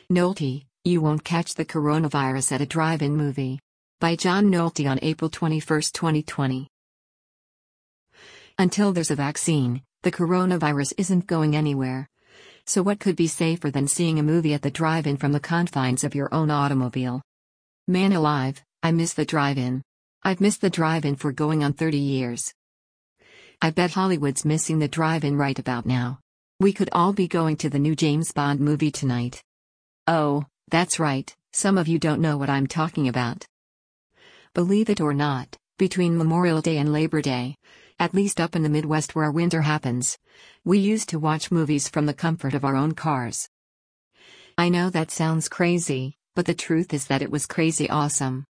Nolte, You Won't Catch the Coronavirus at a Drive-In Movie. By John Nolte on April 21, 2020. Until there's a vaccine, the coronavirus isn't going anywhere. So what could be safer than seeing a movie at the drive-in from the confines of your own automobile? Man alive, I miss the drive-in. I've missed the drive-in for going on 30 years. I bet Hollywood's missing the drive-in right about now. We could all be going to the new James Bond movie tonight. Oh, that's right, some of you don't know what I'm talking about. Believe it or not, between Memorial Day and Labor Day, at least up in the Midwest where winter happens, we used to watch movies from the comfort of our own cars. I know that sounds crazy, but the truth is that it was crazy awesome.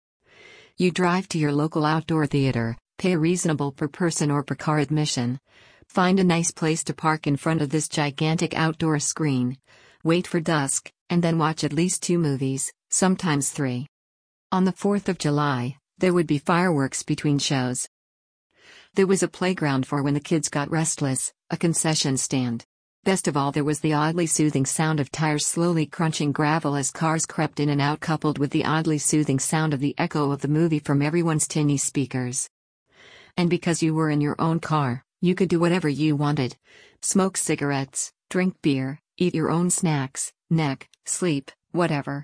You drive to your local outdoor theater, pay a reasonable per person or per car admission, find a nice place to park in front of this gigantic outdoor screen, wait for dusk, and then watch at least 2 movies, sometimes 3. On the 4th of July, there would be fireworks between shows. There was a playground for when the kids got restless, a concession stand. Best of all, there was the oddly soothing sound of tires slowly crunching gravel as cars crept in and out, coupled with the oddly soothing sound of the echo of the movie from everyone's tinny speakers. And because you were in your own car, you could do whatever you wanted. Smoke cigarettes, drink beer, eat your own snacks, sleep, whatever.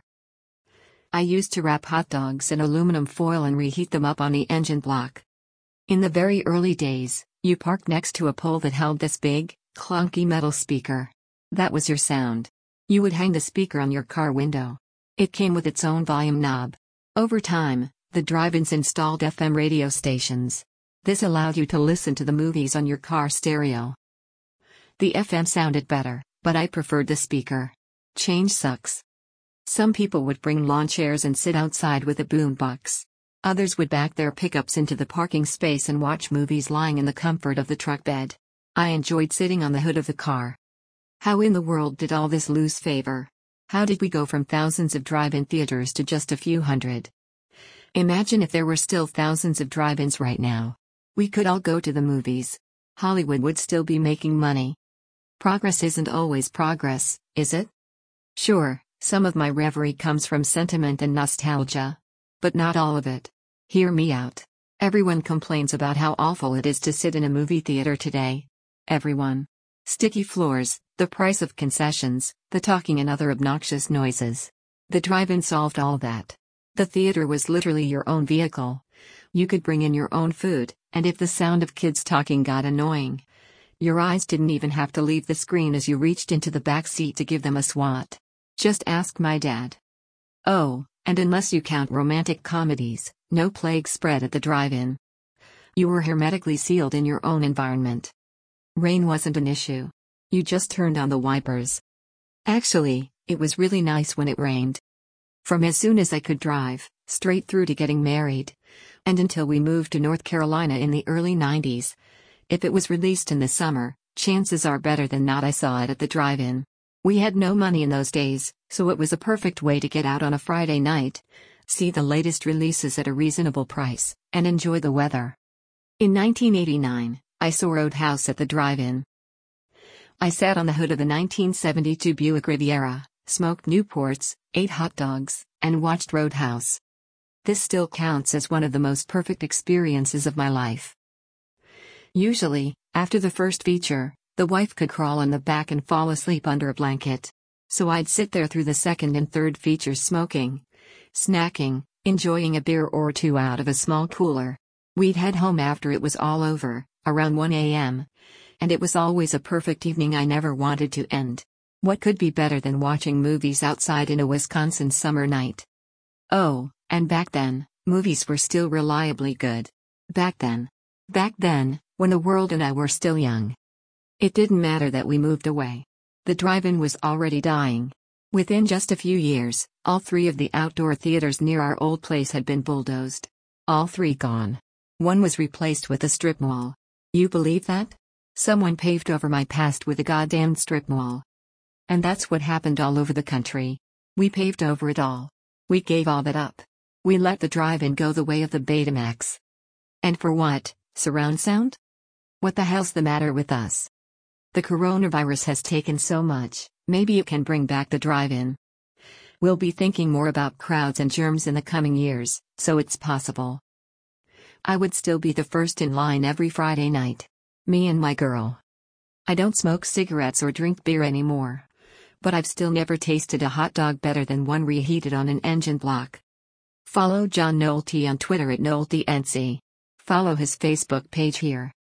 I used to wrap hot dogs in aluminum foil and reheat them up on the engine block. In the very early days, you parked next to a pole that held this big, clunky metal speaker. That was your sound. You would hang the speaker on your car window. It came with its own volume knob. Over time, the drive-ins installed FM radio stations. This allowed you to listen to the movies on your car stereo. The FM sounded better, but I preferred the speaker. Change sucks. Some people would bring lawn chairs and sit outside with a boombox. Others would back their pickups into the parking space and watch movies lying in the comfort of the truck bed. I enjoyed sitting on the hood of the car. How in the world did all this lose favor? How did we go from thousands of drive-in theaters to just a few hundred? Imagine if there were still thousands of drive-ins right now. We could all go to the movies. Hollywood would still be making money. Progress isn't always progress, is it? Sure, some of my reverie comes from sentiment and nostalgia. But not all of it. Hear me out. Everyone complains about how awful it is to sit in a movie theater today. Everyone. Sticky floors, the price of concessions, the talking and other obnoxious noises. The drive-in solved all that. The theater was literally your own vehicle. You could bring in your own food, and if the sound of kids talking got annoying, your eyes didn't even have to leave the screen as you reached into the back seat to give them a swat. Just ask my dad. Oh, and unless you count romantic comedies, no plague spread at the drive-in. You were hermetically sealed in your own environment. Rain wasn't an issue. You just turned on the wipers. Actually, it was really nice when it rained. From as soon as I could drive, straight through to getting married, and until we moved to North Carolina in the early 90s. If it was released in the summer, chances are better than not I saw it at the drive-in. We had no money in those days, so it was a perfect way to get out on a Friday night, see the latest releases at a reasonable price, and enjoy the weather. In 1989, I saw Roadhouse at the drive-in. I sat on the hood of the 1972 Buick Riviera, smoked Newports, ate hot dogs, and watched Roadhouse. This still counts as one of the most perfect experiences of my life. Usually, after the first feature, the wife could crawl on the back and fall asleep under a blanket. So I'd sit there through the second and third features smoking, snacking, enjoying a beer or 2 out of a small cooler. We'd head home after it was all over, around 1 a.m. And it was always a perfect evening I never wanted to end. What could be better than watching movies outside in a Wisconsin summer night? Oh, and back then, movies were still reliably good. Back then, when the world and I were still young. It didn't matter that we moved away. The drive-in was already dying. Within just a few years, all 3 of the outdoor theaters near our old place had been bulldozed. All 3 gone. One was replaced with a strip mall. You believe that? Someone paved over my past with a goddamn strip mall. And that's what happened all over the country. We paved over it all. We gave all that up. We let the drive-in go the way of the Betamax. And for what? Surround sound? What the hell's the matter with us? The coronavirus has taken so much, maybe it can bring back the drive-in. We'll be thinking more about crowds and germs in the coming years, so it's possible. I would still be the first in line every Friday night. Me and my girl. I don't smoke cigarettes or drink beer anymore. But I've still never tasted a hot dog better than one reheated on an engine block. Follow John Nolte on Twitter at NolteNC. Follow his Facebook page here.